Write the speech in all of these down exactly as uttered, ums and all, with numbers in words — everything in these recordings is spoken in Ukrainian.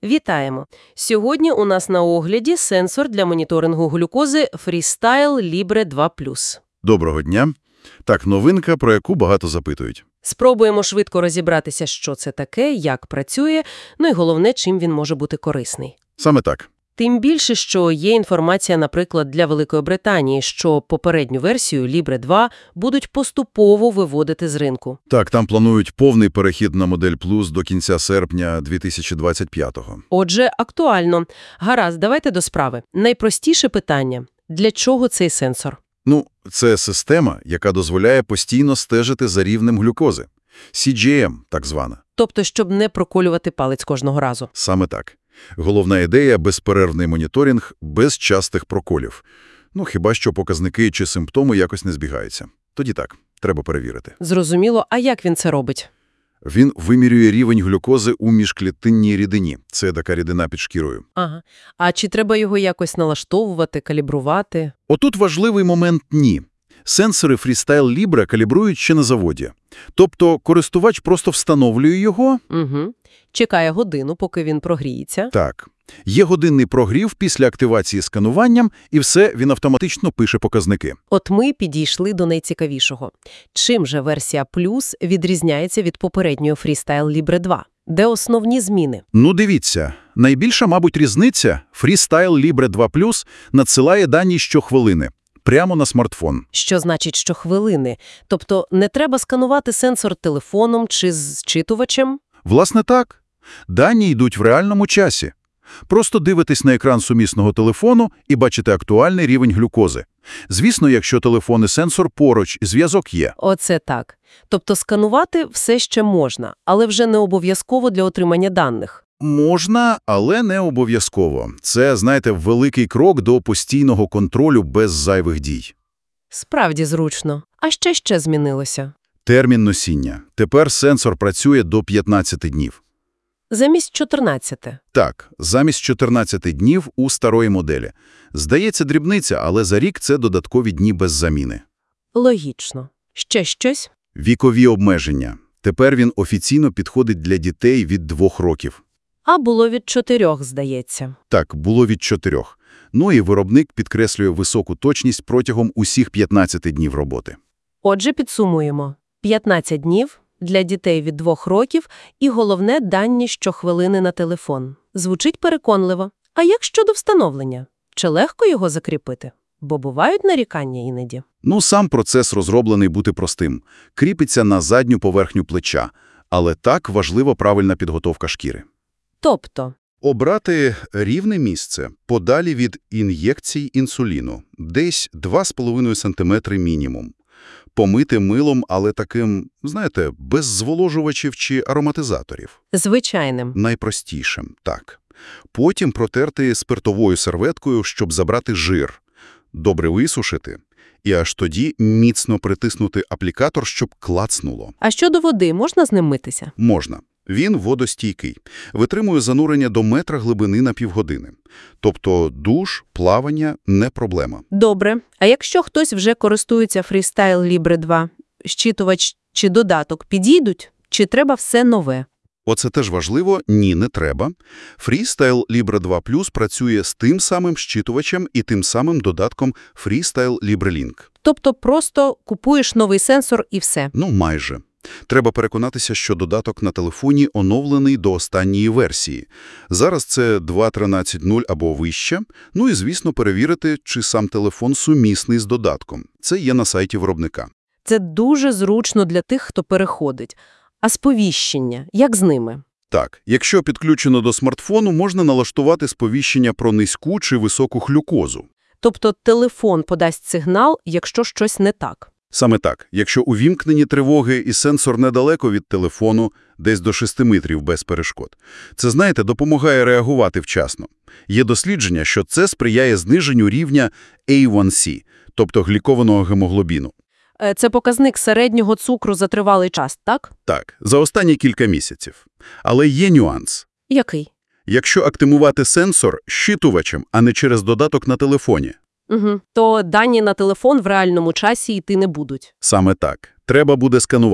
Вітаємо! Сьогодні у нас на огляді сенсор для моніторингу глюкози Freestyle Libre два плюс. Доброго дня. Так, новинка, про яку багато запитують. Спробуємо швидко розібратися, що це таке, як працює, ну і головне, чим він може бути корисний. Саме так. Тим більше, що є інформація, наприклад, для Великої Британії, що попередню версію Libre два будуть поступово виводити з ринку. Так, там планують повний перехід на модель Plus до кінця серпня дві тисячі двадцять п'ятого. Отже, актуально. Гаразд, давайте до справи. Найпростіше питання – для чого цей сенсор? Ну, це система, яка дозволяє постійно стежити за рівнем глюкози. сі джі ем, так звана. Тобто, щоб не проколювати палець кожного разу. Саме так. Головна ідея – безперервний моніторинг, без частих проколів. Ну, хіба що показники чи симптоми якось не збігаються. Тоді так, треба перевірити. Зрозуміло. А як він це робить? Він вимірює рівень глюкози у міжклітинній рідині. Це така рідина під шкірою. Ага. А чи треба його якось налаштовувати, калібрувати? Отут важливий момент – ні. Сенсори Freestyle Libre калібрують ще на заводі. Тобто користувач просто встановлює його. Угу. Чекає годину, поки він прогріється. Так. Є годинний прогрів після активації скануванням, і все, він автоматично пише показники. От ми підійшли до найцікавішого. Чим же версія Plus відрізняється від попередньої Freestyle Libre два? Де основні зміни? Ну, дивіться. Найбільша, мабуть, різниця – Freestyle Libre два плюс надсилає дані щохвилини. Прямо на смартфон. Що значить щохвилини? Тобто не треба сканувати сенсор телефоном чи зчитувачем? Власне так. Дані йдуть в реальному часі. Просто дивитесь на екран сумісного телефону і бачите актуальний рівень глюкози. Звісно, якщо телефон і сенсор поруч, зв'язок є. Оце так. Тобто сканувати все ще можна, але вже не обов'язково для отримання даних. Можна, але не обов'язково. Це, знаєте, великий крок до постійного контролю без зайвих дій. Справді зручно. А що ще змінилося? Термін носіння. Тепер сенсор працює до п'ятнадцяти днів. Замість чотирнадцяти. Так, замість чотирнадцяти днів у старої моделі. Здається, дрібниця, але за рік це додаткові дні без заміни. Логічно. Ще щось? Вікові обмеження. Тепер він офіційно підходить для дітей від двох років. А було від чотирьох, здається. Так, було від чотирьох. Ну і виробник підкреслює високу точність протягом усіх п'ятнадцяти днів роботи. Отже, підсумуємо. п'ятнадцять днів для дітей від двох років і, головне, дані щохвилини на телефон. Звучить переконливо. А як щодо встановлення? Чи легко його закріпити? Бо бувають нарікання іноді. Ну, сам процес розроблений бути простим. Кріпиться на задню поверхню плеча. Але так важлива правильна підготовка шкіри. Тобто? Обрати рівне місце подалі від ін'єкцій інсуліну. Десь два з половиною сантиметри мінімум. Помити милом, але таким, знаєте, без зволожувачів чи ароматизаторів. Звичайним. Найпростішим, так. Потім протерти спиртовою серветкою, щоб забрати жир. Добре висушити. І аж тоді міцно притиснути аплікатор, щоб клацнуло. А щодо води, можна з ним митися? Можна. Він водостійкий. Витримує занурення до метра глибини на півгодини. Тобто душ, плавання – не проблема. Добре. А якщо хтось вже користується Freestyle Libre два, щитувач чи додаток підійдуть? Чи треба все нове? Оце теж важливо. Ні, не треба. Freestyle Libre два плюс працює з тим самим щитувачем і тим самим додатком Freestyle Libre Link. Тобто просто купуєш новий сенсор і все? Ну, майже. Треба переконатися, що додаток на телефоні оновлений до останньої версії. Зараз це два точка тринадцять нуль або вище. Ну і, звісно, перевірити, чи сам телефон сумісний з додатком. Це є на сайті виробника. Це дуже зручно для тих, хто переходить. А сповіщення? Як з ними? Так, якщо підключено до смартфону, можна налаштувати сповіщення про низьку чи високу глюкозу. Тобто телефон подасть сигнал, якщо щось не так? Саме так. Якщо увімкнені тривоги і сенсор недалеко від телефону, десь до шести метрів без перешкод. Це, знаєте, допомагає реагувати вчасно. Є дослідження, що це сприяє зниженню рівня ей ван сі, тобто глікованого гемоглобіну. Це показник середнього цукру за тривалий час, так? Так, за останні кілька місяців. Але є нюанс. Який? Якщо активувати сенсор щитувачем, а не через додаток на телефоні. Угу. То дані на телефон в реальному часі йти не будуть. Саме так. Треба буде сканувати.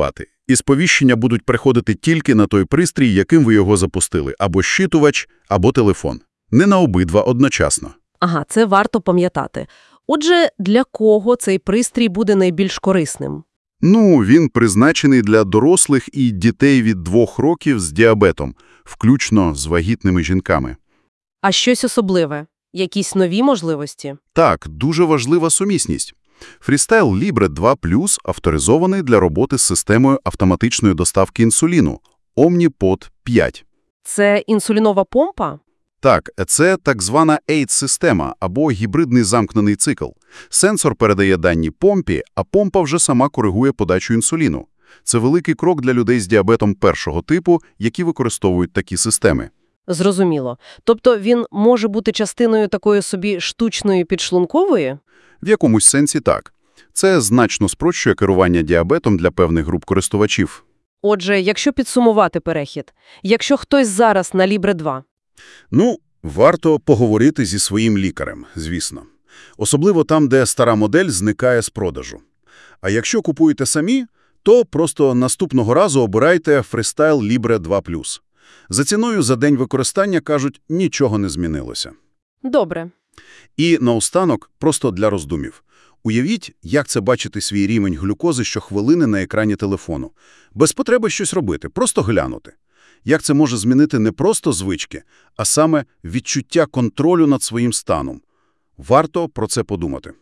І сповіщення будуть приходити тільки на той пристрій, яким ви його запустили, або щитувач, або телефон. Не на обидва одночасно. Ага, це варто пам'ятати. Отже, для кого цей пристрій буде найбільш корисним? Ну, він призначений для дорослих і дітей від двох років з діабетом, включно з вагітними жінками. А щось особливе? Якісь нові можливості? Так, дуже важлива сумісність. Freestyle Libre два плюс авторизований для роботи з системою автоматичної доставки інсуліну Omnipod п'ять. Це інсулінова помпа? Так, це так звана ей ай ді-система або гібридний замкнений цикл. Сенсор передає дані помпі, а помпа вже сама коригує подачу інсуліну. Це великий крок для людей з діабетом першого типу, які використовують такі системи. Зрозуміло. Тобто він може бути частиною такої собі штучної підшлункової? В якомусь сенсі так. Це значно спрощує керування діабетом для певних груп користувачів. Отже, якщо підсумувати перехід, якщо хтось зараз на Libre два, Ну, варто поговорити зі своїм лікарем, звісно. Особливо там, де стара модель зникає з продажу. А якщо купуєте самі, то просто наступного разу обирайте Freestyle Libre два плюс. За ціною за день використання, кажуть, нічого не змінилося. добре. І наостанок, просто для роздумів. Уявіть, як це бачити свій рівень глюкози щохвилини на екрані телефону. Без потреби щось робити, просто глянути. Як це може змінити не просто звички, а саме відчуття контролю над своїм станом. Варто про це подумати.